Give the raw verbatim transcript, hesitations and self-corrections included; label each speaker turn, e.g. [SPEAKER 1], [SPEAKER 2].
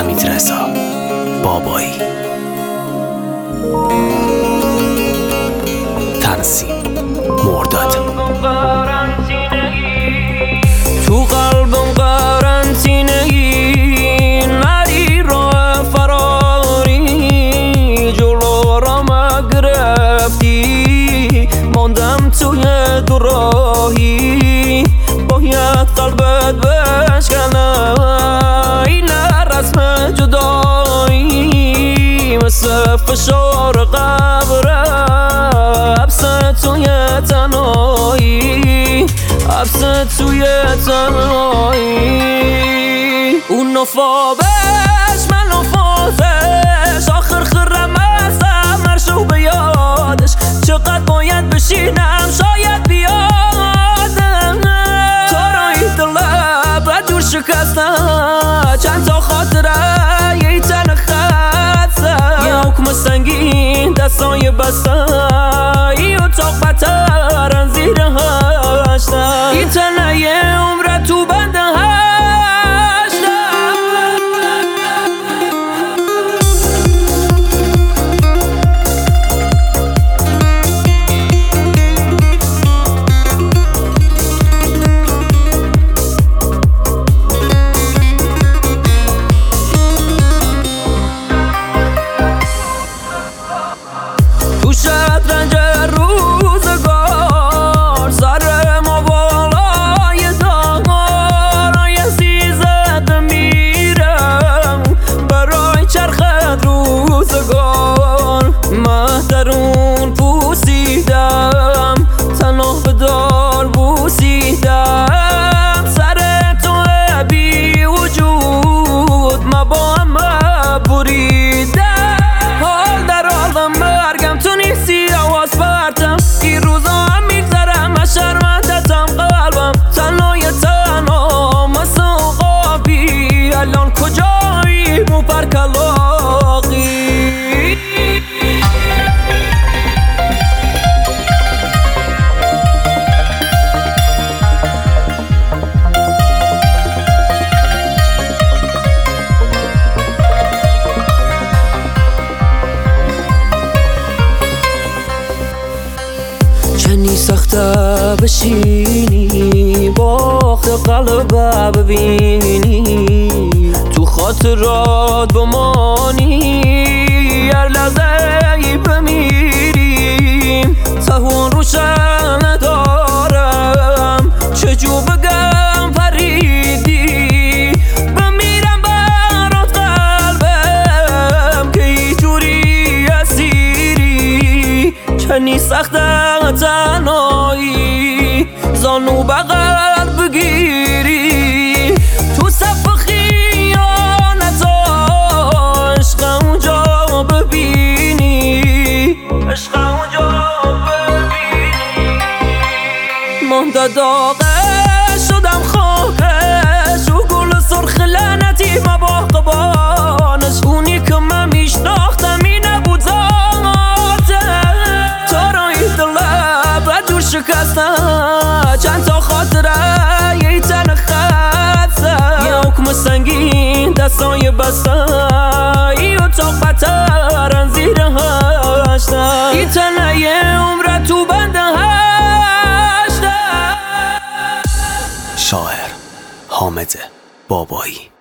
[SPEAKER 1] حمید رضا بابایی. تنظیم مرداد.
[SPEAKER 2] تو قلبم قرنطینه‌ای نری راه فراری، جلو را گرفتی ماندم توی دو راهی، باید قلبت بشکنم این رسم جدایی، مثل فشار قبره حبس توی تنهایی، حبس توی تنهایی. اون نفابش من نفازش، آخر خرم ازم مرشو به یادش، چقدر باید بشینم شاید بیادم، تارایی دلم و دور شکسته چند تا خاطره یه تن خسته، یه حکم سنگین دستای بسته ای اتاق بترن زیر هشته، این تنه یه عمره تو بنده هشته. تو شطرنج روزگار سر ما بالای دار، یه سیزد میرم برای چرخت روزگار، مهترون پوسیدم تنها به دار بوسیدم، سر تو بی وجود ما با هم بریدم، حال در حالم مرگم تو نیستی آواز پرتم، این روزا هم میگذرم از شرمندتم قلبم تنهای تنها مثل قابی، الان کجایی مو پر کلاقی. چنی سخته بشینی باخت قلب ببینی، تو خاطرات بمانی هر لحظه ای بمیریم، تهون روشن ندارم چجور بگم پریدی، بمیرم برات قلبم که ای جوری اسیری، چنی سخته تنهایی زانو بغل بگیری، تو صف خیانت عشق اونجا ببینی، عشق اونجا ببینی، مانده داغش شدم خاکش، و گل سرخ لعنتی ما با قبانش، اونی که من میشناختم این نبود شکسته چند تا خاطره یه تن خسته، یه حکم سنگین دستای بسته ای اتاق بترن زیر هشته، این تنه یه عمره تو بنده هشته.
[SPEAKER 1] شاعر حامد بابایی.